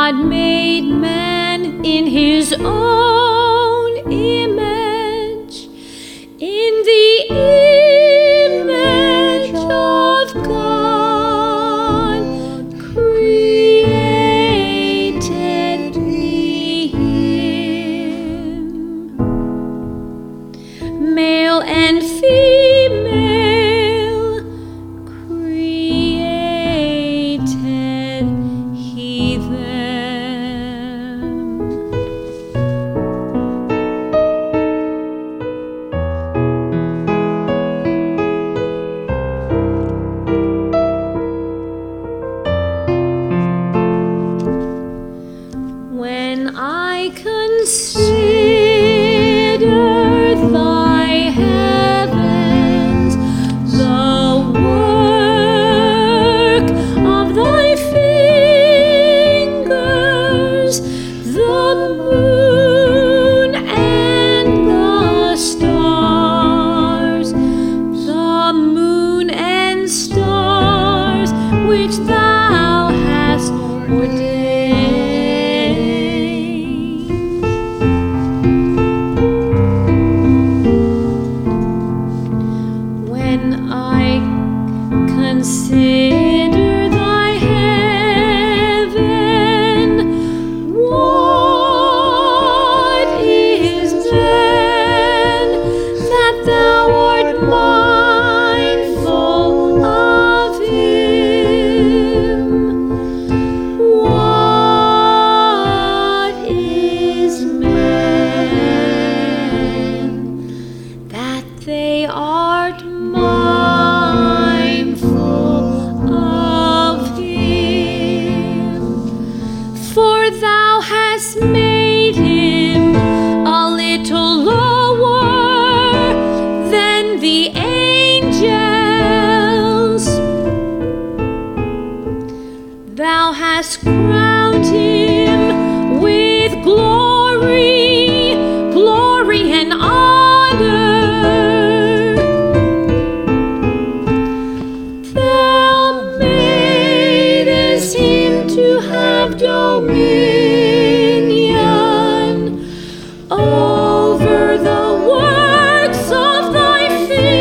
God made man in his own image. In the image of God created he him. Male and female created he them. When I consider thy heavens, the work of thy fingers, the moon and the stars which thou hast ordained. When I consider thy heaven, what is man that thou art mindful of him? What is man that they art mindful of him? For thou hast made him a little lower than the angels. Thou hast crowned him with glory, glory and honor. Thou madest him to have dominion over the works of thy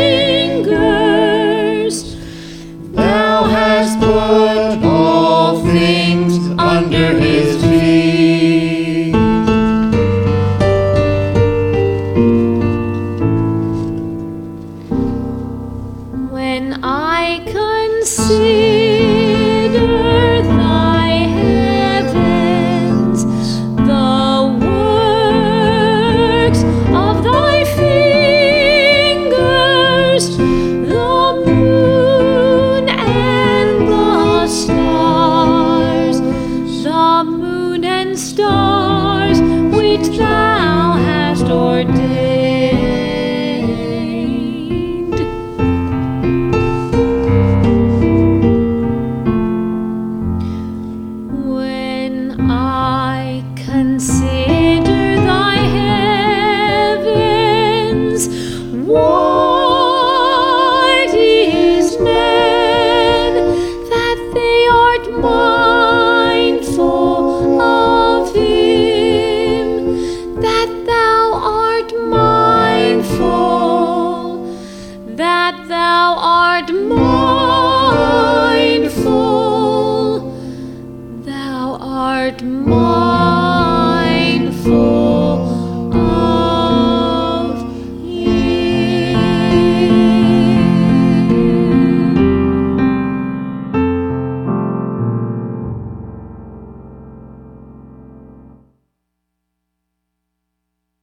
fingers. Thou hast put all things under his feet. When I consider thy heavens, the works of thy fingers, the moon and the stars which thou hast ordained. When I consider thy heavens, what is man that they art mindful of him? That thou art mindful, that thou art mindful